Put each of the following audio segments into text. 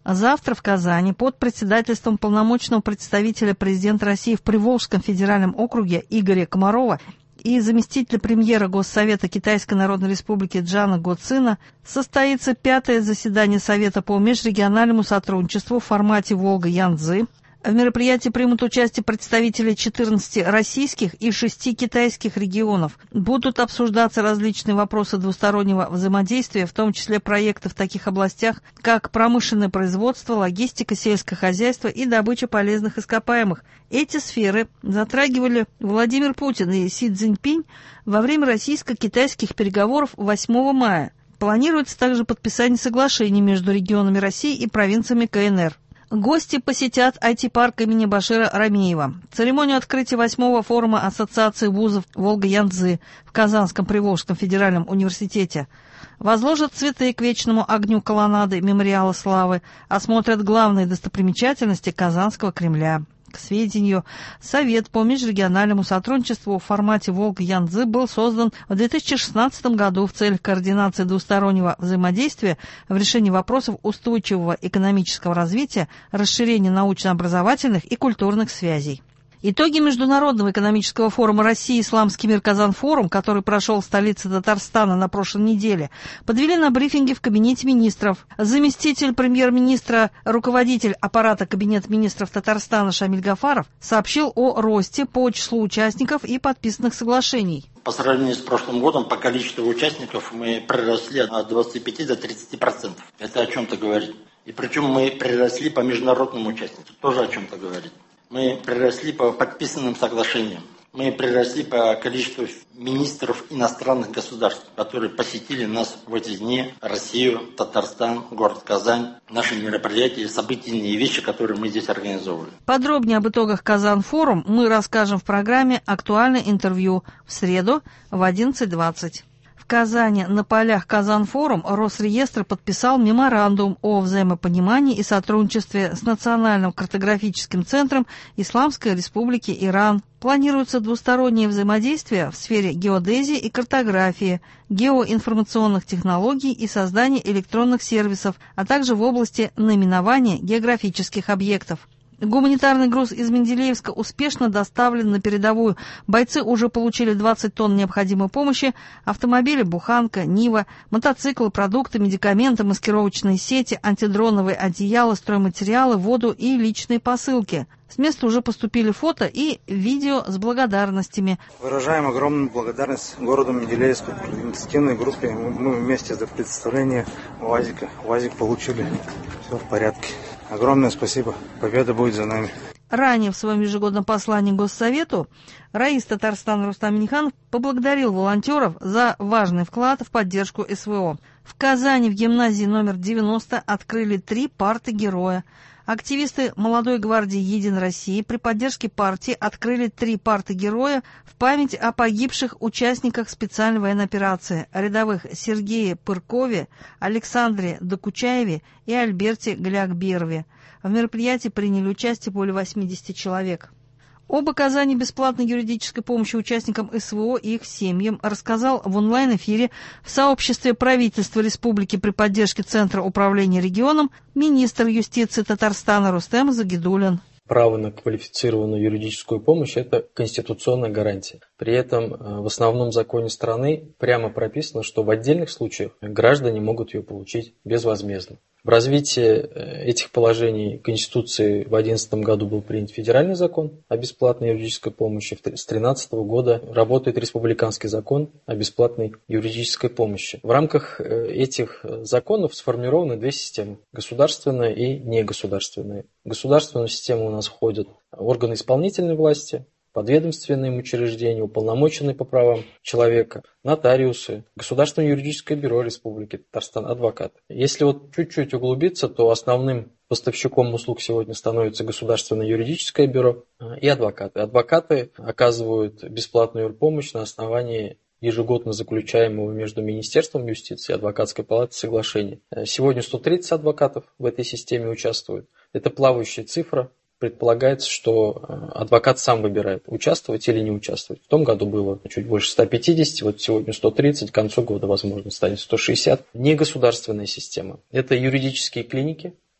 Завтра в Казани под председательством полномочного представителя президента России в Приволжском федеральном округе Игоря Комарова и заместителя премьера Госсовета Китайской Народной Республики Джана Гоцина состоится 5-е заседание Совета по межрегиональному сотрудничеству в формате Волга-Янцзы. В мероприятии примут участие представители 14 российских и 6 китайских регионов. Будут обсуждаться различные вопросы двустороннего взаимодействия, в том числе проекты в таких областях, как промышленное производство, логистика, сельское хозяйство и добыча полезных ископаемых. Эти сферы затрагивали Владимир Путин и Си Цзиньпинь во время российско-китайских переговоров 8 мая. Планируется также подписание соглашений между регионами России и провинциями КНР. Гости посетят IT-парк имени Башира Рамеева. Церемонию открытия 8-го форума Ассоциации вузов Волга-Янцзы в Казанском Приволжском федеральном университете. Возложат цветы к вечному огню колоннады Мемориала Славы, осмотрят главные достопримечательности Казанского Кремля. К сведению, Совет по межрегиональному сотрудничеству в формате Волга-Янцзы был создан в 2016 году в целях координации двустороннего взаимодействия в решении вопросов устойчивого экономического развития, расширения научно-образовательных и культурных связей. Итоги Международного экономического форума России «Исламский мир Казан-форум», который прошел в столице Татарстана на прошлой неделе, подвели на брифинге в Кабинете министров. Заместитель премьер-министра, руководитель аппарата Кабинета министров Татарстана Шамиль Гафаров сообщил о росте по числу участников и подписанных соглашений. По сравнению с прошлым годом по количеству участников мы приросли от 25 до 30%. Это о чем-то говорит. И причем мы приросли по международным участникам. Тоже о чем-то говорит. Мы приросли по подписанным соглашениям. Мы приросли по количеству министров иностранных государств, которые посетили нас в эти дни, Россию, Татарстан, город Казань, наши мероприятия, событийные вещи, которые мы здесь организовывали. Подробнее об итогах Казан-форум мы расскажем в программе «Актуальное интервью» в среду в 11:20. В Казани на полях Казан-форум Росреестр подписал меморандум о взаимопонимании и сотрудничестве с Национальным картографическим центром Исламской Республики Иран. Планируется двустороннее взаимодействие в сфере геодезии и картографии, геоинформационных технологий и создания электронных сервисов, а также в области наименования географических объектов. Гуманитарный груз из Менделеевска успешно доставлен на передовую. Бойцы уже получили 20 тонн необходимой помощи, автомобили, буханка, Нива, мотоциклы, продукты, медикаменты, маскировочные сети, антидроновые одеяла, стройматериалы, воду и личные посылки. С места уже поступили фото и видео с благодарностями. Выражаем огромную благодарность городу Менделеевску, инициативной группе. Мы вместе за представление УАЗика. УАЗик получили. Все в порядке. Огромное спасибо. Победа будет за нами. Ранее в своем ежегодном послании Госсовету раис Татарстана Рустам Минниханов поблагодарил волонтеров за важный вклад в поддержку СВО. В Казани в гимназии номер 90 открыли 3 парты героя. Активисты Молодой гвардии Единой России при поддержке партии открыли 3 парты героя в память о погибших участниках специальной военной операции, рядовых Сергее Пыркове, Александре Докучаеве и Альберте Глякберове. В мероприятии приняли участие более 80 человек. Об оказании бесплатной юридической помощи участникам СВО и их семьям рассказал в онлайн-эфире в сообществе правительства республики при поддержке Центра управления регионом министр юстиции Татарстана Рустем Загидуллин. Право на квалифицированную юридическую помощь – это конституционная гарантия. При этом в основном законе страны прямо прописано, что в отдельных случаях граждане могут ее получить безвозмездно. В развитии этих положений Конституции в 2011 году был принят федеральный закон о бесплатной юридической помощи. С 2013 года работает республиканский закон о бесплатной юридической помощи. В рамках этих законов сформированы 2 системы – государственная и негосударственная. В государственную систему у нас входят органы исполнительной власти, подведомственные им учреждения, уполномоченные по правам человека, нотариусы, Государственное юридическое бюро Республики Татарстан, адвокаты. Если чуть-чуть углубиться, то основным поставщиком услуг сегодня становится Государственное юридическое бюро и адвокаты. Адвокаты оказывают бесплатную юрпомощь на основании ежегодно заключаемого между Министерством юстиции и Адвокатской палатой соглашения. Сегодня 130 адвокатов в этой системе участвуют. Это плавающая цифра. Предполагается, что адвокат сам выбирает, участвовать или не участвовать. В том году было чуть больше 150, вот сегодня 130, к концу года, возможно, станет 160. Негосударственная система. Это юридические клиники,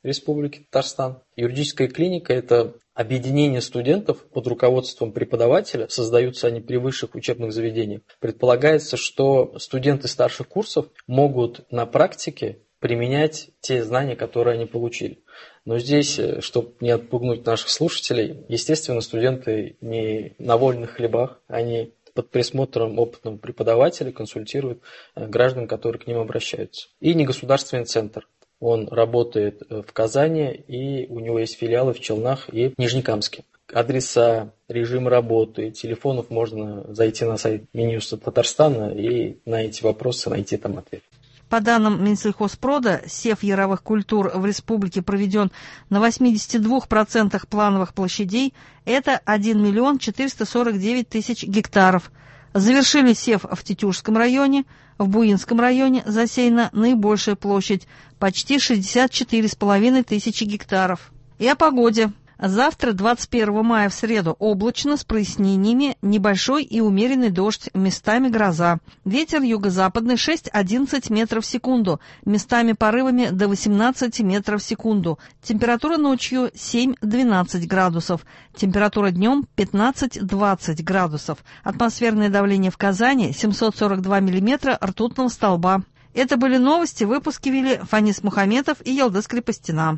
Республики Татарстан. Юридическая клиника – это объединение студентов под руководством преподавателя, создаются они при высших учебных заведениях. Предполагается, что студенты старших курсов могут на практике применять те знания, которые они получили. Но здесь, чтобы не отпугнуть наших слушателей, естественно, студенты не на вольных хлебах, они под присмотром опытного преподавателя консультируют граждан, которые к ним обращаются. И негосударственный центр. Он работает в Казани, и у него есть филиалы в Челнах и в Нижнекамске. Адреса, режим работы, телефонов можно зайти на сайт Минюста Татарстана и на эти вопросы найти там ответ. По данным Минсельхозпрода, сев яровых культур в республике проведен на 82% плановых площадей, это 1 миллион 449 тысяч гектаров. Завершили сев в Тетюшском районе, в Буинском районе засеяна наибольшая площадь – почти 64,5 тысячи гектаров. И о погоде. Завтра, 21 мая, в среду, облачно, с прояснениями, небольшой и умеренный дождь, местами гроза. Ветер юго-западный 6-11 метров в секунду, местами порывами до 18 метров в секунду. Температура ночью 7-12 градусов, температура днем 15-20 градусов. Атмосферное давление в Казани 742 миллиметра ртутного столба. Это были новости, выпуски вели Фанис Мухаметов и Ялдыз Крепостина.